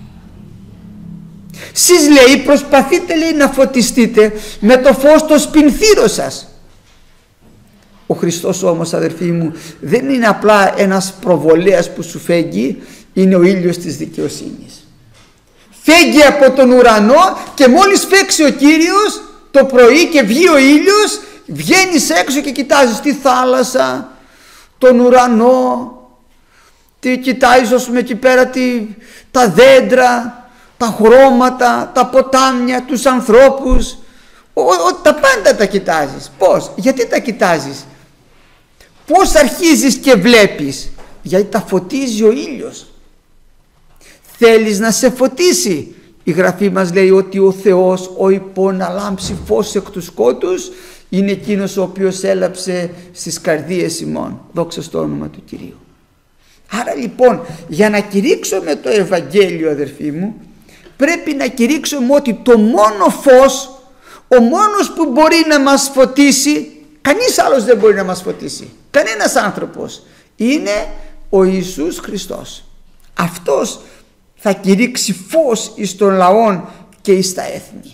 Σεις, λέει, προσπαθείτε, λέει, να φωτιστείτε με το φως το σπινθήρο σας. Ο Χριστός όμως, αδερφοί μου, δεν είναι απλά ένας προβολέας που σου φέγγει, είναι ο ήλιος της δικαιοσύνης. Φέγγει από τον ουρανό και μόλις φέξει ο Κύριος το πρωί και βγει ο ήλιος, βγαίνεις έξω και κοιτάζεις τη θάλασσα, τον ουρανό, τι κοιτάζεις, ας πούμε, εκεί πέρα τι, τα δέντρα, τα χρώματα, τα ποτάμια, τους ανθρώπους, ο, ο, τα πάντα τα κοιτάζεις. Πώς? Γιατί τα κοιτάζεις? Πώς αρχίζεις και βλέπεις? Γιατί τα φωτίζει ο ήλιος. Θέλεις να σε φωτίσει? Η Γραφή μας λέει ότι ο Θεός, ο υπό να λάμψει φως εκ του σκότους, είναι εκείνος ο οποίος έλαψε στις καρδίες ημών. Δόξα στο όνομα του Κυρίου. Άρα λοιπόν, για να κηρύξουμε το Ευαγγέλιο, αδερφοί μου, πρέπει να κηρύξουμε ότι το μόνο φως, ο μόνος που μπορεί να μας φωτίσει, κανείς άλλος δεν μπορεί να μας φωτίσει, κανένας άνθρωπος, είναι ο Ιησούς Χριστός. Αυτός θα κηρύξει φως εις των λαών και εις τα έθνη.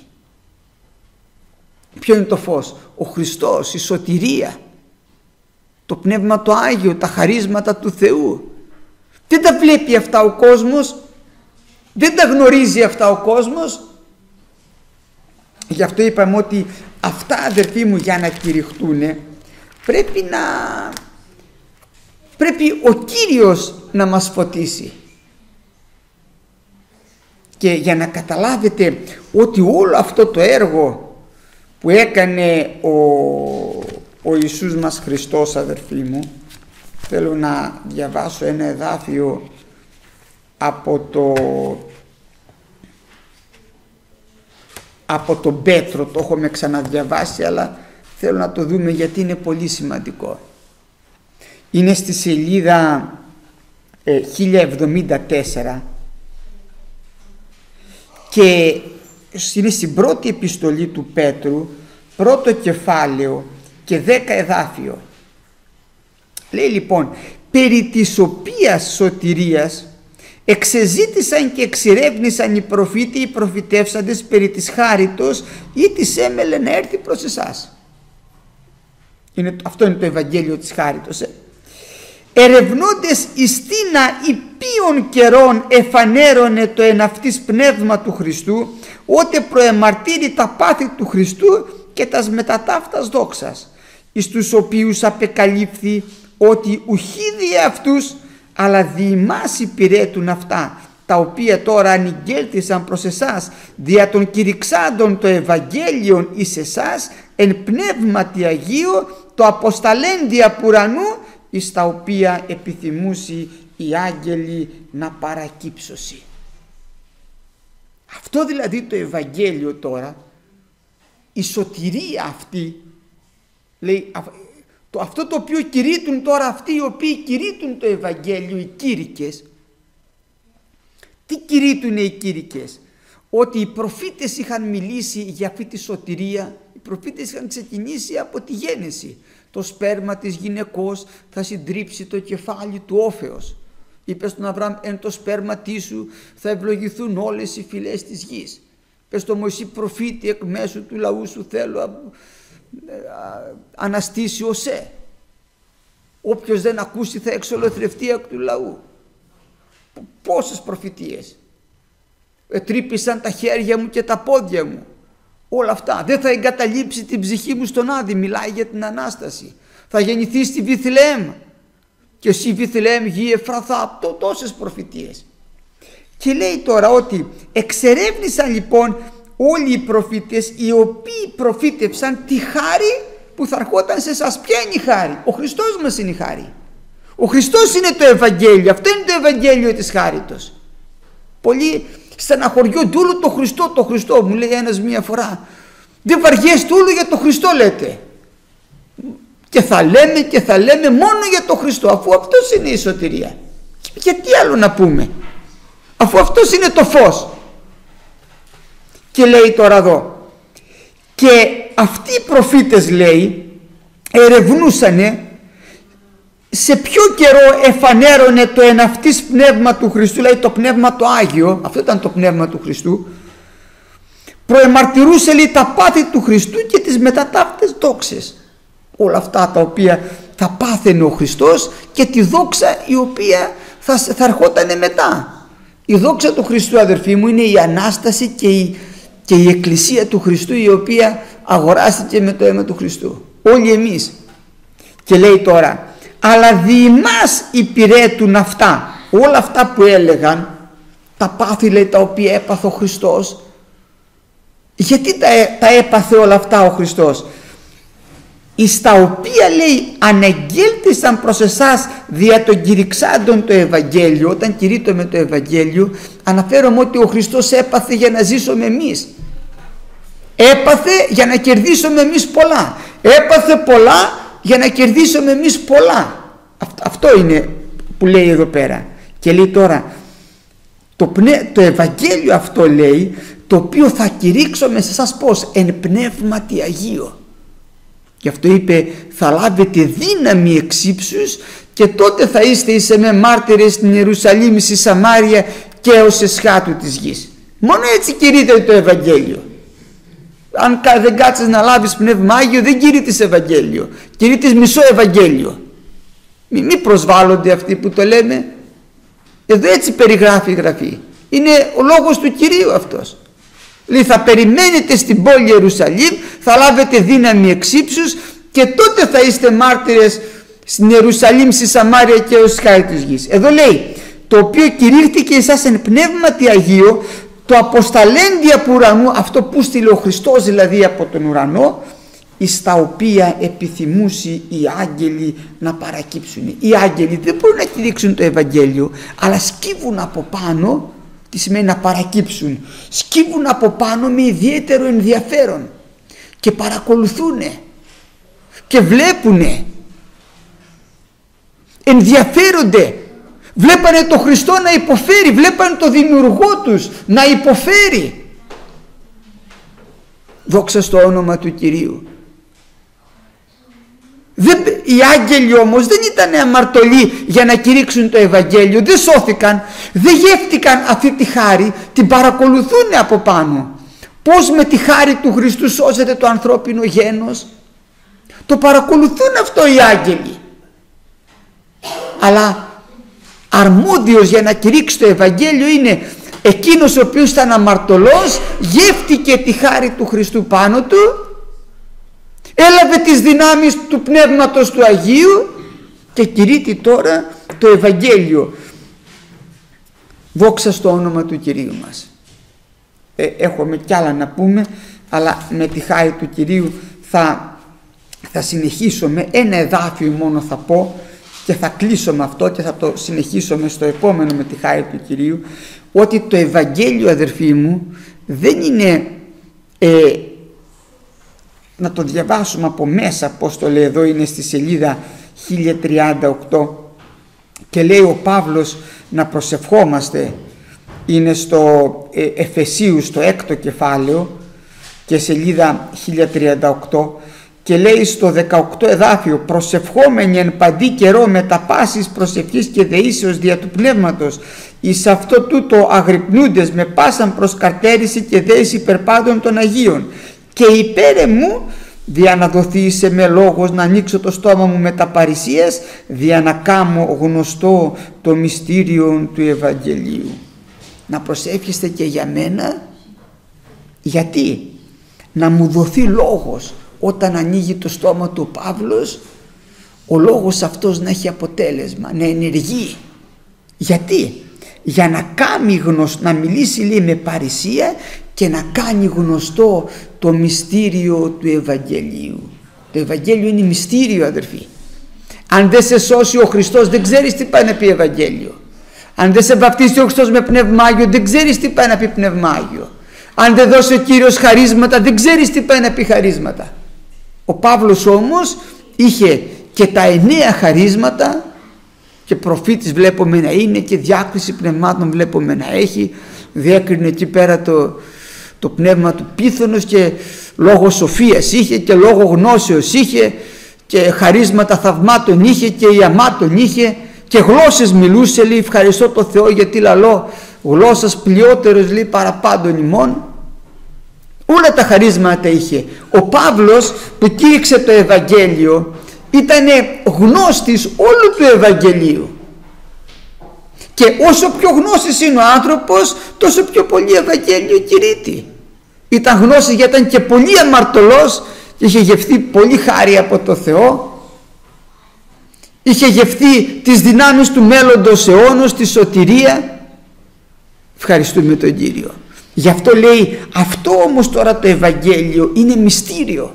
Ποιο είναι το φως? Ο Χριστός, η σωτηρία, το Πνεύμα το Άγιο, τα χαρίσματα του Θεού. Δεν τα βλέπει αυτά ο κόσμος, δεν τα γνωρίζει αυτά ο κόσμος. Γι' αυτό είπαμε ότι αυτά, αδερφοί μου, για να κηρυχτούν πρέπει να πρέπει ο Κύριος να μας φωτίσει. Και για να καταλάβετε ότι όλο αυτό το έργο που έκανε ο, ο Ιησούς μας Χριστός, αδερφοί μου, θέλω να διαβάσω ένα εδάφιο από το από τον Πέτρο. Το έχουμε ξαναδιαβάσει, αλλά θέλω να το δούμε γιατί είναι πολύ σημαντικό. Είναι στη σελίδα ε, χίλια εβδομήντα τέσσερα και είναι στην πρώτη επιστολή του Πέτρου, πρώτο κεφάλαιο και δέκα εδάφιο. Λέει λοιπόν, περί της οποίας σωτηρίας εξεζήτησαν και εξερεύνησαν οι προφήτοι, οι προφητεύσαντες περί της χάριτος ή της έμελε να έρθει προς εσάς. Είναι, αυτό είναι το Ευαγγέλιο της χάριτος. Ε. Ερευνώντες εις τίνα υπείων καιρών εφανέρωνε το εν αυτής πνεύμα του Χριστού, ότε προεμαρτύρει τα πάθη του Χριστού και τας μεταταύτας δόξας, εις τους οποίους απεκαλύφθη ότι ουχή δι' αυτούς, αλλά δι' ημάς υπηρέτουν αυτά, τα οποία τώρα ανηγγέλθησαν προς εσάς, δια των κηρυξάντων το Ευαγγέλιον εις εσάς, εν πνεύματι Αγίου, το αποσταλέν δια πουρανού, εις τα οποία επιθυμούσι οι άγγελοι να παρακύψωσι. Αυτό δηλαδή το Ευαγγέλιο τώρα, η σωτηρία αυτή, λέει, το, αυτό το οποίο κηρύττουν τώρα αυτοί οι οποίοι κηρύττουν το Ευαγγέλιο, οι κήρυκες, τι κηρύττουν οι κήρυκες? Ότι οι προφήτες είχαν μιλήσει για αυτή τη σωτηρία, οι προφήτες είχαν ξεκινήσει από τη γέννηση. Το σπέρμα της γυναικός θα συντρίψει το κεφάλι του όφεως. Είπε στον Αβραάμ, εν το σπέρματί σου θα ευλογηθούν όλες οι φυλές της γης. Είπε στο Μωυσή, προφήτη, εκ μέσου του λαού σου θέλω αναστήσει οσέ. Όποιος δεν ακούσει θα εξολοθρευτεί εκ του λαού. Πόσες προφητείες. Ετρύπησαν τα χέρια μου και τα πόδια μου. Όλα αυτά. Δεν θα εγκαταλείψει την ψυχή μου στον Άδη. Μιλάει για την Ανάσταση. Θα γεννηθεί στη Βιθλεέμ. Και εσύ Βιθλεέμ γη Εφραθά. Τόσες προφητείες. Και λέει τώρα ότι εξερεύνησαν λοιπόν όλοι οι προφήτες, οι οποίοι προφήτευσαν τη χάρη που θα ερχόταν σε εσάς. Ποια είναι η χάρη? Ο Χριστός μας είναι η χάρη. Ο Χριστός είναι το Ευαγγέλιο. Αυτό είναι το Ευαγγέλιο της χάριτος. Πολλοί στεναχωριούνται όλο το Χριστό, το Χριστό. Μου λέει ένας μία φορά, δεν βαριέστε όλο για το Χριστό λέτε. Και θα λέμε και θα λέμε μόνο για το Χριστό, αφού αυτός είναι η σωτηρία. Γιατί άλλο να πούμε, αφού αυτός είναι το φως. Και λέει τώρα εδώ, και αυτοί οι προφήτες, λέει, ερευνούσανε σε ποιο καιρό εφανέρωνε το εναυτής πνεύμα του Χριστού, δηλαδή το πνεύμα το Άγιο, αυτό ήταν το πνεύμα του Χριστού, προεμαρτυρούσε, λέει, τα πάθη του Χριστού και τις μετατάφτες δόξες. Όλα αυτά τα οποία θα πάθαινε ο Χριστός και τη δόξα η οποία θα, θα ερχόταν μετά. Η δόξα του Χριστού, αδερφοί μου, είναι η Ανάσταση και η, και η Εκκλησία του Χριστού, η οποία αγοράστηκε με το αίμα του Χριστού. Όλοι εμείς. Και λέει τώρα, αλλά δι' ημάς υπηρέτουν αυτά. Όλα αυτά που έλεγαν, τα πάθη, λέει, τα οποία έπαθε ο Χριστός. Γιατί τα, τα έπαθε όλα αυτά ο Χριστός? Εις τα οποία, λέει, ανεγγέλθησαν προς εσάς δια των κηρυξάντων το Ευαγγέλιο. Όταν κηρύττω με το Ευαγγέλιο, αναφέρομαι ότι ο Χριστός έπαθε για να ζήσουμε εμείς. Έπαθε για να κερδίσουμε εμείς πολλά. Έπαθε πολλά για να κερδίσουμε εμείς πολλά. Αυτό είναι που λέει εδώ πέρα. Και λέει τώρα, το, πνε... το Ευαγγέλιο αυτό, λέει, το οποίο θα κηρύξουμε σε εσάς πώς? Εν πνεύματι Αγίο. Γι' αυτό είπε, θα λάβετε δύναμη εξ ύψους και τότε θα είστε εις εμέ μάρτυρες στην Ιερουσαλήμ, στη Σαμάρια και ως εσχάτου της γης. Μόνο έτσι κηρύττεται το Ευαγγέλιο. Αν δεν κάτσεις να λάβεις πνεύμα Άγιο, δεν κηρύττεις Ευαγγέλιο. Κηρύττεις μισό Ευαγγέλιο. Μην μη προσβάλλονται αυτοί που το λέμε. Εδώ έτσι περιγράφει η Γραφή. Είναι ο λόγος του Κυρίου αυτός. Λέει, θα περιμένετε στην πόλη Ιερουσαλήμ, θα λάβετε δύναμη εξ ύψους και τότε θα είστε μάρτυρες στην Ιερουσαλήμ, στη Σαμάρια και ως χάρη της γης. Εδώ λέει, το οποίο κηρύχθηκε εσάς εν πνεύματι Αγίο, το αποσταλέντια από ουρανού, αυτό που στείλε ο Χριστός δηλαδή από τον ουρανό, εις τα οποία επιθυμούσι οι άγγελοι να παρακύψουν. Οι άγγελοι δεν μπορούν να κηρύξουν το Ευαγγέλιο, αλλά σκύβουν από πάνω. Τι σημαίνει να παρακύψουν? Σκύβουν από πάνω με ιδιαίτερο ενδιαφέρον και παρακολουθούνε και βλέπουνε, ενδιαφέρονται. Βλέπανε το Χριστό να υποφέρει, βλέπανε το Δημιουργό τους να υποφέρει. Δόξα στο όνομα του Κυρίου. Δεν, οι άγγελοι όμως δεν ήταν αμαρτωλοί για να κηρύξουν το Ευαγγέλιο, δεν σώθηκαν, δεν γεύτηκαν αυτή τη χάρη, την παρακολουθούν από πάνω. Πώς με τη χάρη του Χριστού σώζεται το ανθρώπινο γένος? Το παρακολουθούν αυτό οι άγγελοι. Αλλά αρμόδιος για να κηρύξει το Ευαγγέλιο είναι εκείνος ο οποίος ήταν αμαρτωλός, γεύτηκε τη χάρη του Χριστού πάνω του, έλαβε τις δυνάμεις του Πνεύματος του Αγίου και κηρύττει τώρα το Ευαγγέλιο. Δόξα στο όνομα του Κυρίου μας. Ε, έχουμε κι άλλα να πούμε, αλλά με τη χάρη του Κυρίου θα, θα συνεχίσω με ένα εδάφιο μόνο θα πω και θα κλείσω με αυτό και θα το συνεχίσω στο επόμενο με τη χάρη του Κυρίου, ότι το Ευαγγέλιο, αδερφοί μου, δεν είναι ε, να το διαβάσουμε από μέσα, πως το λέει εδώ, είναι στη σελίδα χίλια τριάντα οκτώ και λέει ο Παύλος να προσευχόμαστε, είναι στο ε, Εφεσίου στο έκτο κεφάλαιο και σελίδα χίλια τριάντα οκτώ, και λέει στο δεκαοκτώ εδάφιο, προσευχόμενοι εν παντή καιρό με τα πάσης προσευχής και δεήσεως δια του πνεύματος, εις αυτό τούτο αγρυπνούντες με πάσαν προσκαρτέρηση και δέηση υπερπάντων των Αγίων, και υπέρ μου δια να δοθεί σε με λόγος να ανοίξω το στόμα μου με τα παρησίες, δια να κάμω γνωστό το μυστήριο του Ευαγγελίου. Να προσεύχεστε και για μένα. Γιατί? Να μου δοθεί λόγος. Όταν ανοίγει το στόμα του ο Παύλος, ο λόγος αυτός να έχει αποτέλεσμα, να ενεργεί. Γιατί? Για να κάνει γνωστό, να μιλήσει λέει με παρησία και να κάνει γνωστό το μυστήριο του Ευαγγελίου. Το Ευαγγέλιο είναι μυστήριο, αδερφοί. Αν δεν σε σώσει ο Χριστός, δεν ξέρεις τι πάει να πει Ευαγγέλιο. Αν δεν σε βαπτίσει ο Χριστός με Πνεύμα Άγιο, δεν ξέρεις τι πάει να πει Πνεύμα Άγιο. Αν δεν δώσει ο Κύριος χαρίσματα, δεν ξέρεις τι πάει να πει χαρίσματα. Ο Παύλος όμως είχε και τα εννέα χαρίσματα, και προφήτης βλέπουμε να είναι και διάκριση πνευμάτων βλέπουμε να έχει, διέκρινε εκεί πέρα το, το πνεύμα του πίθωνος, και λόγο σοφίας είχε και λόγο γνώσεως είχε και χαρίσματα θαυμάτων είχε και ιαμάτων είχε και γλώσσες μιλούσε, λέει, ευχαριστώ το Θεό γιατί λαλώ γλώσσας πλειότερος, λέει, παραπάντων ημών. Όλα τα χαρίσματα είχε. Ο Παύλος που κήρυξε το Ευαγγέλιο ήταν γνώστης όλου του Ευαγγελίου, και όσο πιο γνώστης είναι ο άνθρωπος, τόσο πιο πολύ Ευαγγέλιο κηρύττει. Ήταν γνώστης γιατί ήταν και πολύ αμαρτωλός και είχε γευθεί πολύ χάρη από το Θεό, είχε γευθεί τις δυνάμεις του μέλλοντος αιώνος, τη σωτηρία. Ευχαριστούμε τον Κύριο. Γι' αυτό λέει, αυτό όμως τώρα το Ευαγγέλιο είναι μυστήριο.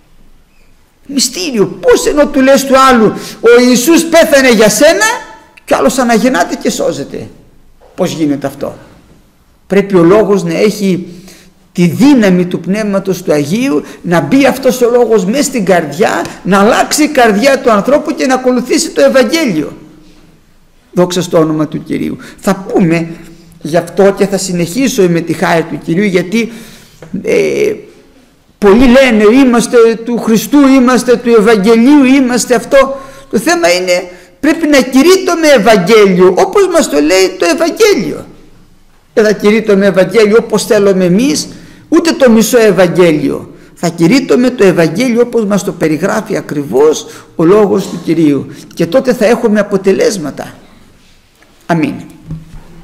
Μυστήριο. Πώς ενώ του λες του άλλου ο Ιησούς πέθανε για σένα και ο άλλος αναγεννάται και σώζεται? Πώς γίνεται αυτό? Πρέπει ο λόγος να έχει τη δύναμη του Πνεύματος του Αγίου, να μπει αυτός ο λόγος μέσα στην καρδιά, να αλλάξει η καρδιά του ανθρώπου και να ακολουθήσει το Ευαγγέλιο. Δόξα στο όνομα του Κυρίου. Θα πούμε γι' αυτό και θα συνεχίσω με τη χάρη του Κυρίου, γιατί ε, πολλοί λένε είμαστε του Χριστού, είμαστε του Ευαγγελίου, είμαστε αυτό. Το θέμα είναι πρέπει να κηρύττω με Ευαγγέλιο όπως μας το λέει το Ευαγγέλιο. Δεν θα κηρύττω με Ευαγγέλιο όπως θέλουμε εμείς, ούτε το μισό Ευαγγέλιο. Θα κηρύττω με το Ευαγγέλιο όπως μας το περιγράφει ακριβώς ο λόγος του Κυρίου, και τότε θα έχουμε αποτελέσματα. Αμήν.